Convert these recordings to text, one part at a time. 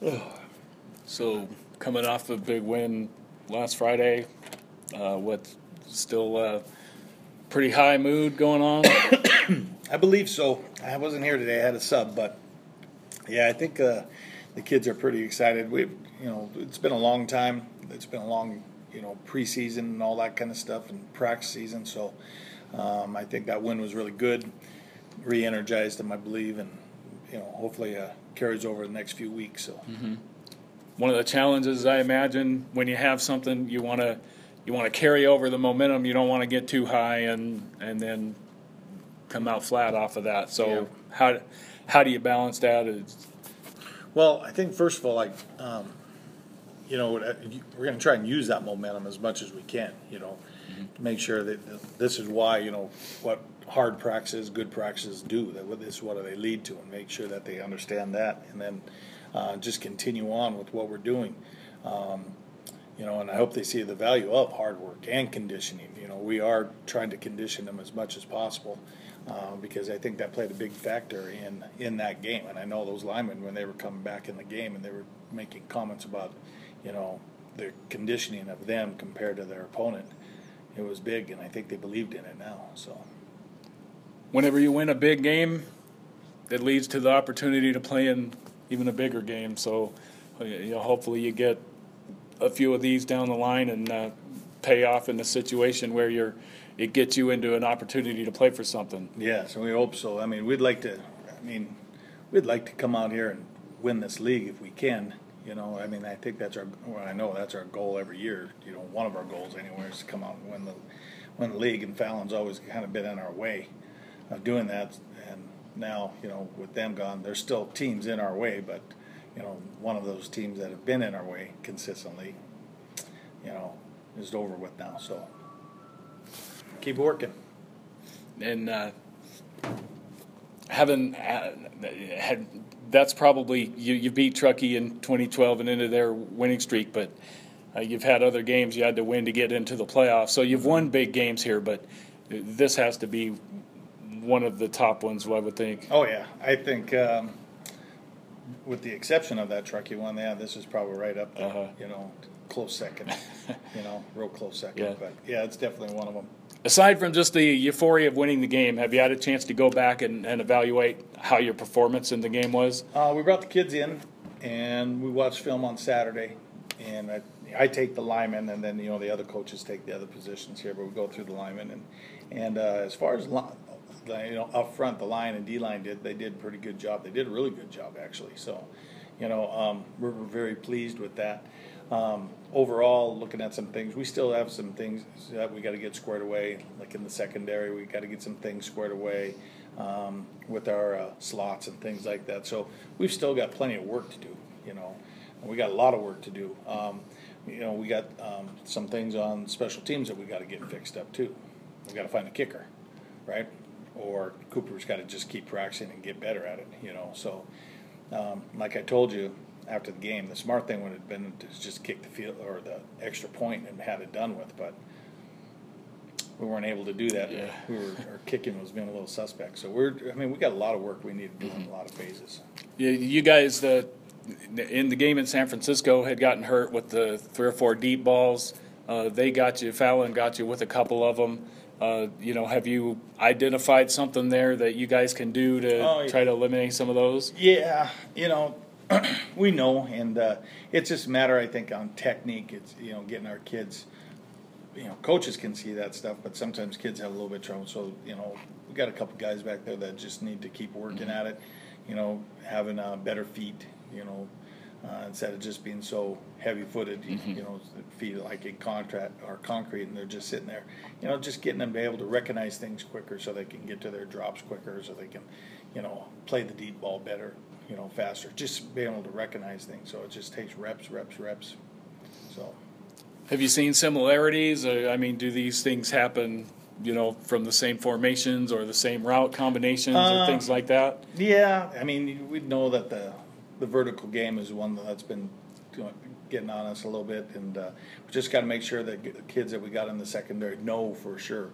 So coming off a big win last Friday, what still pretty high mood going on? I believe so. I wasn't here today. I had a sub, but yeah, I think the kids are pretty excited. It's been a long time. It's been a long, preseason and all that kind of stuff and practice season. So I think that win was really good. Re-energized them, I believe, and hopefully carries over the next few weeks. So. Mm-hmm. One of the challenges, I imagine, when you have something you want to carry over the momentum. You don't want to get too high and then come out flat off of that. So how do you balance that? Well, I think first of all, we're going to try and use that momentum as much as we can. To make sure that this is why what hard practices, good practices do. That this is what they lead to, and make sure that they understand that, and then just continue on with what we're doing. And I hope they see the value of hard work and conditioning. We are trying to condition them as much as possible because I think that played a big factor in that game. And I know those linemen, when they were coming back in the game and they were making comments about, the conditioning of them compared to their opponent, it was big, and I think they believed in it now. So, whenever you win a big game, it leads to the opportunity to play in even a bigger game. So, hopefully you get a few of these down the line and pay off in a situation where it gets you into an opportunity to play for something. Yes, and we hope so. I mean, we'd like to come out here and win this league if we can. I think I know that's our goal every year. One of our goals anyway is to come out and win the league. And Fallon's always kind of been in our way of doing that. And now, with them gone, there's still teams in our way, but one of those teams that have been in our way consistently, is over with now. So keep working. And that's probably you beat Truckee in 2012 and into their winning streak, but you've had other games you had to win to get into the playoffs. So you've won big games here, but this has to be one of the top ones, I would think. Oh yeah, I think with the exception of that Truckee one, this is probably right up there. Close second. Real close second. Yeah. But yeah, it's definitely one of them. Aside from just the euphoria of winning the game, have you had a chance to go back and evaluate how your performance in the game was? We brought the kids in, and we watched film on Saturday. And I take the linemen, and then the other coaches take the other positions here. But we go through the linemen, and as far as up front, the line and D line they did a pretty good job. They did a really good job actually. So, we're very pleased with that. Overall, looking at some things, we still have some things that we got to get squared away. Like in the secondary, we got to get some things squared away with our slots and things like that. So we've still got plenty of work to do. We got a lot of work to do. We got some things on special teams that we got to get fixed up too. We got to find a kicker, right? Or Cooper's got to just keep practicing and get better at it. So like I told you after the game, the smart thing would have been to just kick the field or the extra point and had it done with, but we weren't able to do that. Yeah. Our kicking was being a little suspect. So we got a lot of work we need to do in a lot of phases. Yeah, you guys in the game in San Francisco had gotten hurt with the 3 or 4 deep balls. They got you. Fallon got you with a couple of them. Have you identified something there that you guys can do to try to eliminate some of those? Yeah, we know, and it's just a matter, I think, on technique. It's getting our kids. Coaches can see that stuff, but sometimes kids have a little bit of trouble. So we got a couple guys back there that just need to keep working at it. Having better feet. Instead of just being so heavy-footed, feet like in concrete, and they're just sitting there. Just getting them to be able to recognize things quicker, so they can get to their drops quicker, so they can, play the deep ball better, faster. Just being able to recognize things. So it just takes reps. So, have you seen similarities? Do these things happen? From the same formations or the same route combinations or things like that? Yeah, we know that the vertical game is one that's been getting on us a little bit, and we just got to make sure that the kids that we got in the secondary know for sure,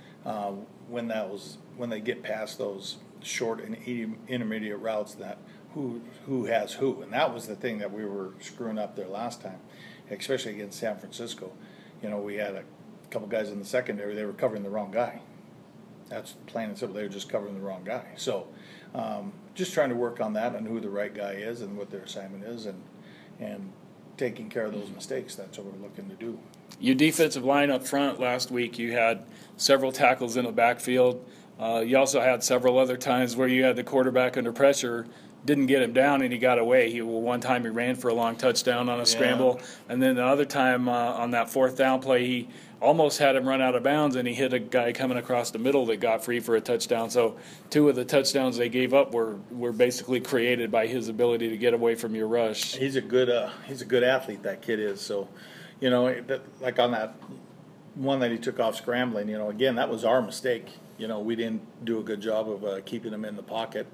when they get past those short and intermediate routes, that who has who, and that was the thing that we were screwing up there last time, especially against San Francisco. You know, we had a couple guys in the secondary; they were covering the wrong guy. That's plain and simple. They were just covering the wrong guy. So, just trying to work on that and who the right guy is and what their assignment is, and taking care of those mistakes. That's what we're looking to do. Your defensive line up front last week, you had several tackles in the backfield. You also had several other times where you had the quarterback under pressure, didn't get him down, and he got away. One time he ran for a long touchdown on a scramble, and then the other time on that fourth down play, he almost had him run out of bounds, and he hit a guy coming across the middle that got free for a touchdown. So 2 of the touchdowns they gave up were basically created by his ability to get away from your rush. He's a good athlete, that kid is. So, you know, like on that one that he took off scrambling, you know, again, that was our mistake. You know, we didn't do a good job of keeping him in the pocket.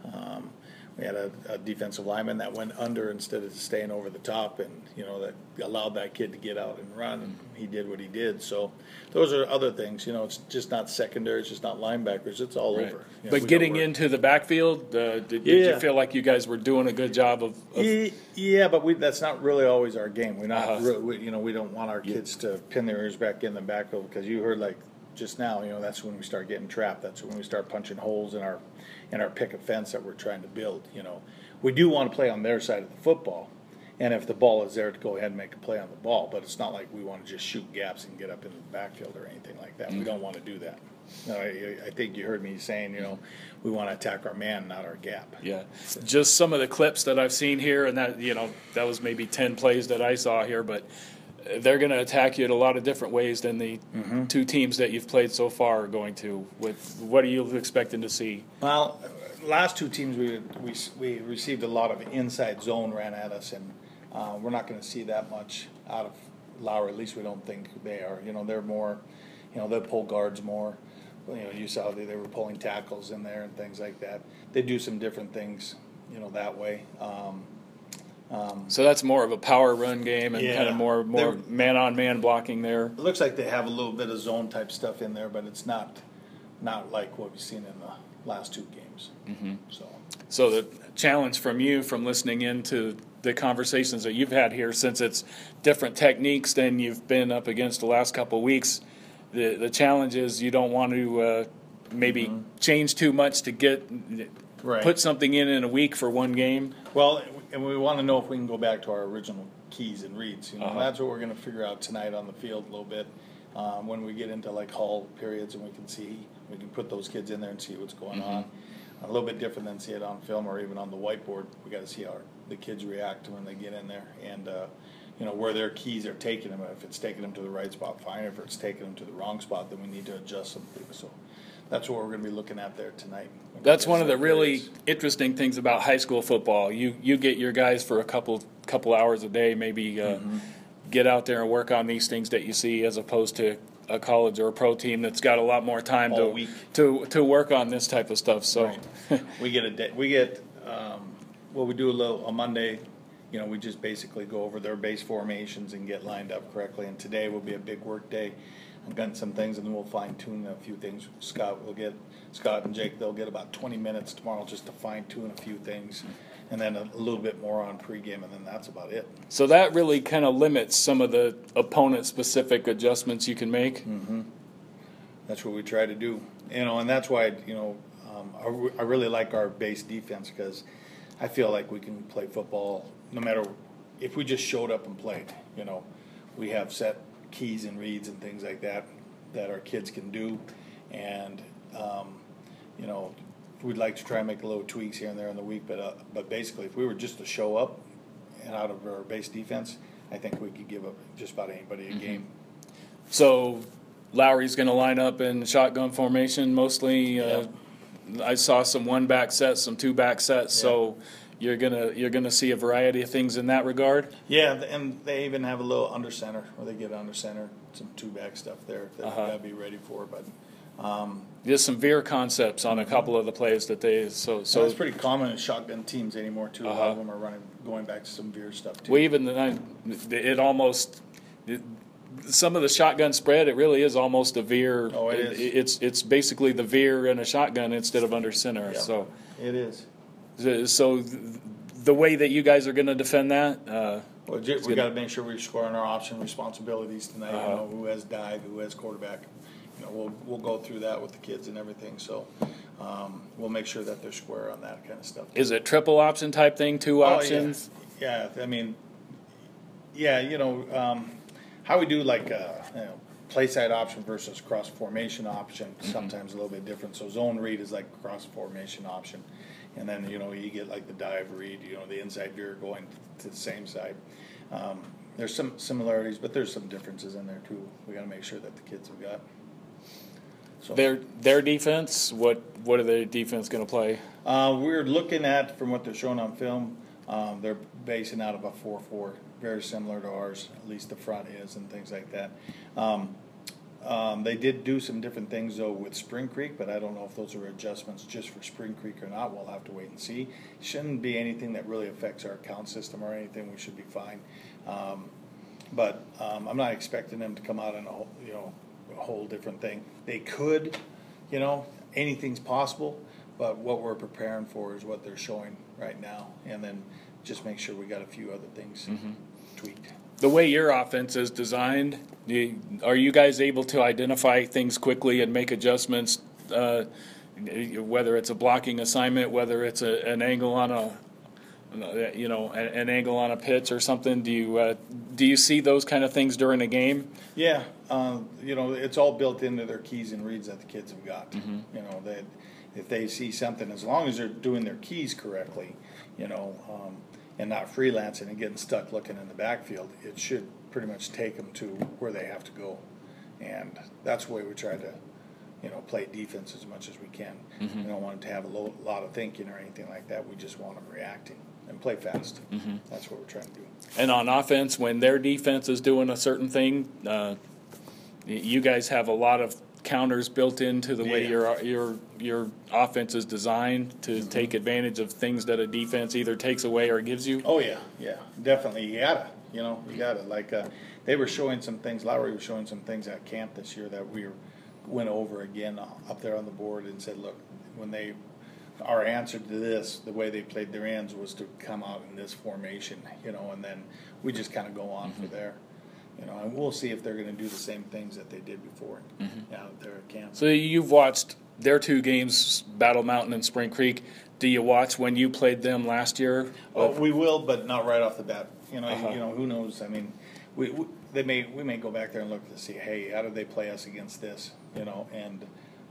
We had a defensive lineman that went under instead of staying over the top, and, you know, that allowed that kid to get out and run, and he did what he did. So those are other things. You know, it's just not secondary, it's just not linebackers, it's all over. You know, but getting into the backfield, did you feel like you guys were doing a good job of Yeah, but that's not really always our game. We're not you know, we don't want our kids to pin their ears back in the backfield, because you heard, like, just now, you know, that's when we start getting trapped. That's when we start punching holes in our picket fence that we're trying to build. You know, we do want to play on their side of the football, and if the ball is there, to go ahead and make a play on the ball. But it's not like we want to just shoot gaps and get up in the backfield or anything like that. We don't want to do that. No, I think you heard me saying, you know, we want to attack our man, not our gap. Yeah, just some of the clips that I've seen here, and that, you know, that was maybe 10 plays that I saw here, but they're going to attack you in a lot of different ways than the 2 teams that you've played so far are going to. What are you expecting to see? Well, last 2 teams we received a lot of inside zone ran at us, and we're not going to see that much out of Lowry. At least we don't think they are. You know, they're more, you know, they'll pull guards more. You know, you saw they were pulling tackles in there and things like that. They do some different things, you know, that way. So that's more of a power run game and kind of more man-on-man blocking there. It looks like they have a little bit of zone type stuff in there, but it's not like what we've seen in the last 2 games. So the challenge from you, from listening into the conversations that you've had here, since it's different techniques than you've been up against the last couple of weeks, the challenge is you don't want to maybe change too much to get put something in a week for one game. Well, and we want to know if we can go back to our original keys and reads. You know, that's what we're going to figure out tonight on the field a little bit. When we get into like hull periods, and we can put those kids in there and see what's going on. A little bit different than see it on film or even on the whiteboard. We got to see how the kids react when they get in there, and you know, where their keys are taking them. If it's taking them to the right spot, fine. If it's taking them to the wrong spot, then we need to adjust some things. So that's what we're going to be looking at there tonight. That's one of the really interesting things about high school football. You get your guys for a couple hours a day, maybe get out there and work on these things that you see, as opposed to a college or a pro team that's got a lot more time to work on this type of stuff. So we get we do on Monday. You know, we just basically go over their base formations and get lined up correctly. And today will be a big work day. I've gotten some things, and then we'll fine-tune a few things. Scott and Jake, they'll get about 20 minutes tomorrow just to fine-tune a few things, and then a little bit more on pregame, and then that's about it. So that really kind of limits some of the opponent-specific adjustments you can make? That's what we try to do. You know, and that's why, you know, I really like our base defense, because I feel like we can play football no matter if we just showed up and played. You know, we have set keys and reads and things like that our kids can do, and you know, we'd like to try and make a little tweaks here and there in the week, but basically, if we were just to show up and out of our base defense, I think we could give up just about anybody a game. So Lowry's going to line up in shotgun formation mostly. I saw some 1-back sets, some 2-back sets. So you're gonna see a variety of things in that regard. Yeah, and they even have a little under center, where they get under center, some 2-back stuff there that we gotta be ready for. But there's some veer concepts on a couple of the plays that they so it's pretty common in shotgun teams anymore too. A lot of them are going back to some veer stuff too. Well, even some of the shotgun spread, it really is almost a veer. Oh, it is. It's basically the veer in a shotgun instead of under center. Yep. So it is. So the way that you guys are going to defend that, Well, we got to make sure we score on our option responsibilities tonight. You know, who has dive, who has quarterback. You know, we'll go through that with the kids and everything. So we'll make sure that they're square on that kind of stuff. Is it triple option type thing, two options? Yeah. I mean, yeah. You know, how we do like play side option versus cross formation option. Sometimes a little bit different. So zone read is like cross formation option. And then, you know, you get like the dive read, you know, the inside veer going to the same side. There's some similarities, but there's some differences in there too. We got to make sure that the kids have got. So Their defense, what are their defense going to play? We're looking at, from what they're showing on film, they're basing out of a 4-4, very similar to ours, at least the front is and things like that. They did do some different things, though, with Spring Creek, but I don't know if those are adjustments just for Spring Creek or not. We'll have to wait and see. Shouldn't be anything that really affects our account system or anything. We should be fine. But I'm not expecting them to come out in a whole different thing. They could, you know, anything's possible, but what we're preparing for is what they're showing right now, and then just make sure we got a few other things tweaked. The way your offense is designed, are you guys able to identify things quickly and make adjustments, whether it's a blocking assignment, whether it's an angle on an angle on a pitch or something? Do you see those kind of things during a game? Yeah, you know, it's all built into their keys and reads that the kids have got. You know, that if they see something, as long as they're doing their keys correctly, you know, and not freelancing and getting stuck looking in the backfield, it should pretty much take them to where they have to go. And that's the way we try to, you know, play defense as much as we can. We don't want them to have a lot of thinking or anything like that. We just want them reacting and play fast. That's what we're trying to do. And on offense, when their defense is doing a certain thing, you guys have a lot of counters built into the way your offense is designed to take advantage of things that a defense either takes away or gives you. Oh yeah, definitely. You gotta. Like they were showing some things. Lowry was showing some things at camp this year that we went over again up there on the board and said, look, our answer to this, the way they played their ends was to come out in this formation, you know, and then we just kind of go on from there. You know, and we'll see if they're going to do the same things that they did before out there at camp. So you've watched their two games, Battle Mountain and Spring Creek. Do you watch when you played them last year? Oh, we will, but not right off the bat. You know, who knows? I mean, we may go back there and look to see, hey, how did they play us against this? You know, and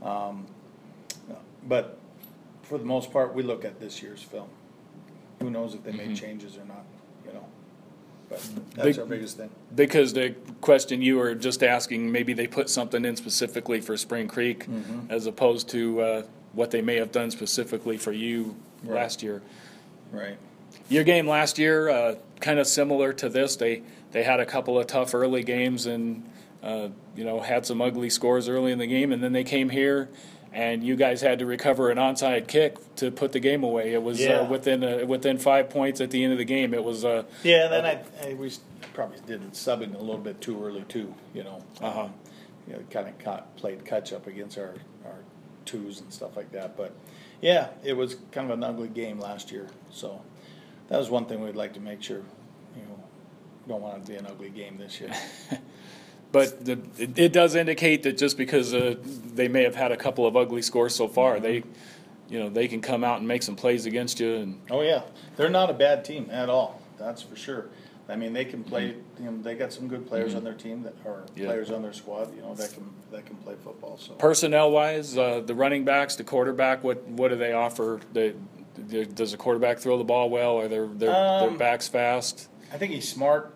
but for the most part, we look at this year's film. Who knows if they made changes or not? You know. But that's our biggest thing. Because the question you were just asking, maybe they put something in specifically for Spring Creek as opposed to what they may have done specifically for you last year. Right. Your game last year, kind of similar to this. They had a couple of tough early games and had some ugly scores early in the game, and then they came here. And you guys had to recover an onside kick to put the game away. It was within 5 points at the end of the game. It was and then we probably did subbing a little bit too early too. You know, kind of played catch up against our twos and stuff like that. But yeah, it was kind of an ugly game last year. So that was one thing we'd like to make sure. You know, we don't want it to be an ugly game this year. But it does indicate that just because they may have had a couple of ugly scores so far, they can come out and make some plays against you. And oh yeah, they're not a bad team at all. That's for sure. I mean, they can play. You know, they got some good players on their team that are players on their squad. You know, that can play football. So personnel wise, the running backs, the quarterback, what do they offer? Does the quarterback throw the ball well? Are their backs fast? I think he's smart.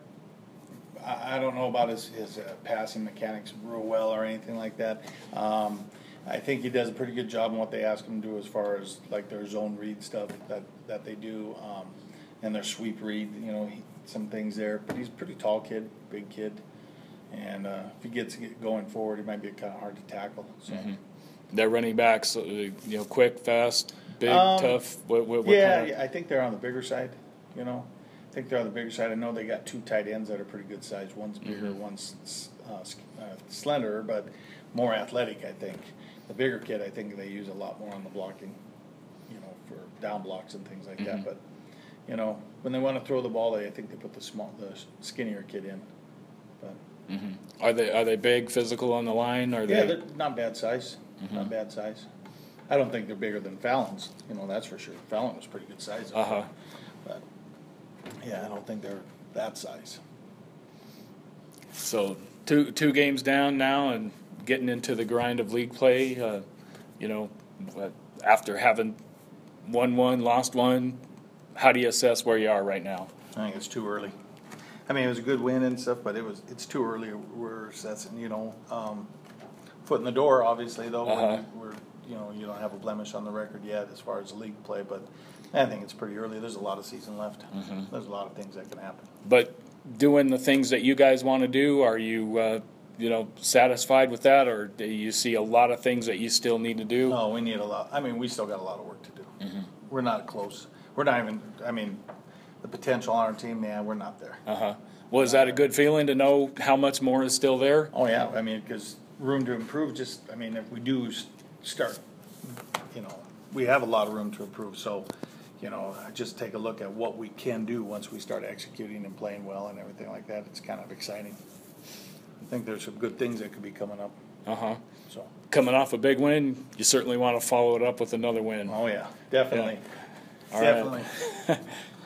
I don't know about his passing mechanics real well or anything like that. I think he does a pretty good job in what they ask him to do as far as like their zone read stuff that they do, and their sweep read. You know, some things there. But he's a pretty tall kid, big kid, and if he gets going forward, he might be kind of hard to tackle. So. Their running backs, quick, fast, big, tough. I think they're on the bigger side. You know. I think they're on the bigger side. I know they got two tight ends that are pretty good size. One's bigger, one's slenderer, but more athletic, I think. The bigger kid, I think they use a lot more on the blocking, for down blocks and things like that. But you know, when they want to throw the ball, I think they put the skinnier kid in. But Are they big, physical on the line? Are yeah, they? they're not bad size. Not bad size. I don't think they're bigger than Fallon's. You know, that's for sure. Fallon was pretty good size. But yeah, I don't think they're that size. So two games down now and getting into the grind of league play. You know, after having won one, lost one, how do you assess where you are right now? I think it's too early. I mean, it was a good win and stuff, but it's too early. We're assessing, you know, foot in the door. Obviously, though, we're you know, you don't have a blemish on the record yet as far as league play, but I think it's pretty early. There's a lot of season left. There's a lot of things that can happen. But doing the things that you guys want to do, are you you know, satisfied with that, or do you see a lot of things that you still need to do? No, we need a lot. I mean, we still got a lot of work to do. We're not close. We're not even. I mean, the potential on our team, man, we're not there. Well, is that a good feeling to know how much more is still there? Oh yeah, I mean, because room to improve. Just, I mean, if we do start, you know, we have a lot of room to improve. So, you know, just take a look at what we can do once we start executing and playing well and everything like that. It's kind of exciting. I think there's some good things that could be coming up. So Coming off a big win, you certainly want to follow it up with another win. oh yeah, definitely, Yeah. All definitely. right.